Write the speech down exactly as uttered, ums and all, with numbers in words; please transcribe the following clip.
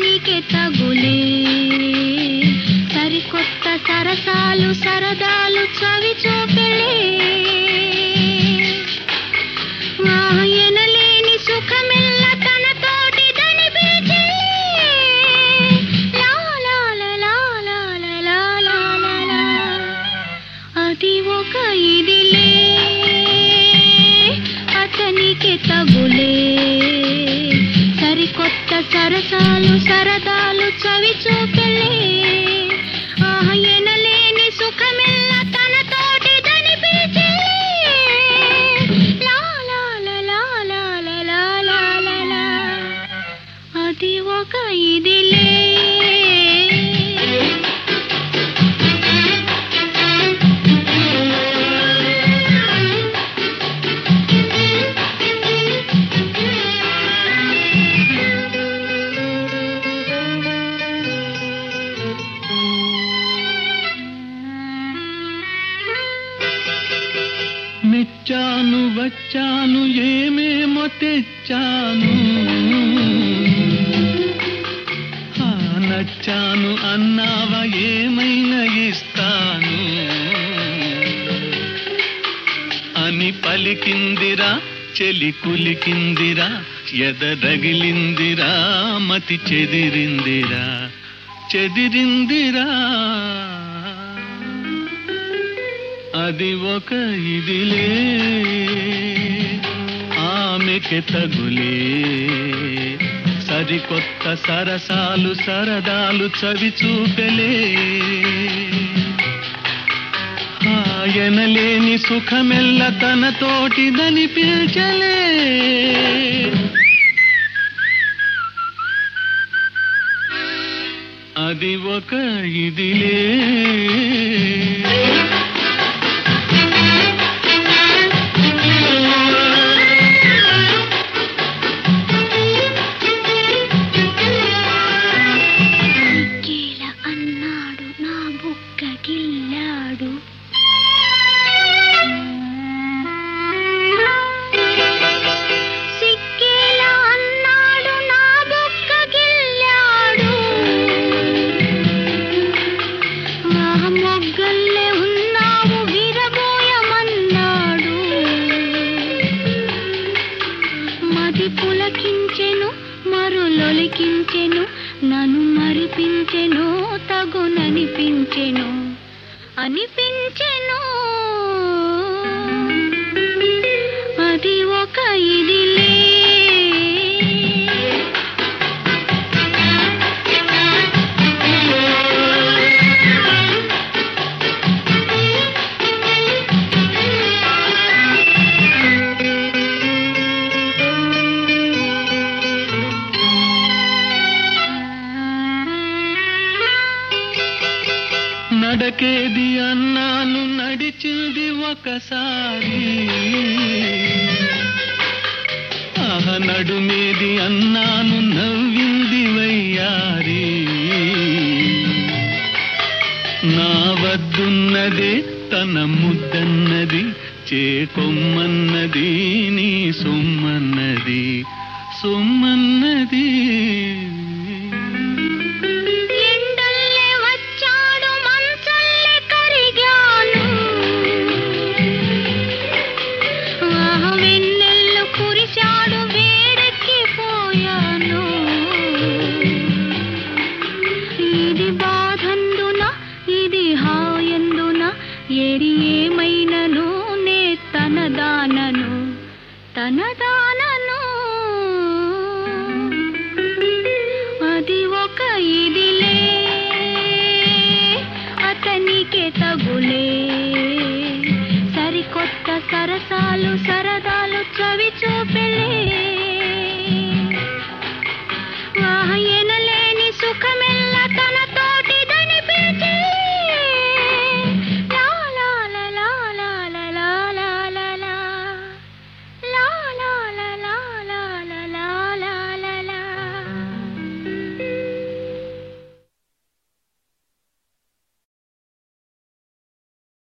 అతనికి తగులే సరికొత్త సరసాలు సరదాలు చవి చూపెళ్ళే ఎనలేని సుఖమెల్ల తన తోటి దని పిలిచే అది ఒక ఇదిలే అతనికి తగులే సరికొత్త సరసాలు సరదాలు చవి చూపెళ్ళే ఎనలేని సుఖమెల్ల తన తోటి దని పిలిచే అది ఒక ఇదిలే మెచ్చాను వచ్చాను ఏమేమో తెచ్చాను నచ్చాను అన్నావా ఏమైనా ఇస్తాను అని పలికిందిరా చెలి కులికిందిరా ఎదరగిలిందిరా మతి చెదిరిందిరా చెదిరిందిరా అది ఒక ఇదిలే ఆమెకి తగులే సరికొత్త సరసాలు సరదాలు చవి చూపెలే ఆయనలేని సుఖమెల్ల తన తోటిదని పిల్చలే అది ఒక ఇదిలే పులకించెను మరులొలికించెను నన్ను మరిపించెను తగుననిపించెను అనిపించెను అది ఒక ఇదిలే నడకేది అన్నాను నడిచింది ఒకసారి ఆహ నడుమేది అన్నాను నవ్వింది వయ్యారి నా వద్దున్నదే తన ముద్దన్నది చేకొమ్మన్నది నీ సొమ్మన్నది సొమ్మన్నది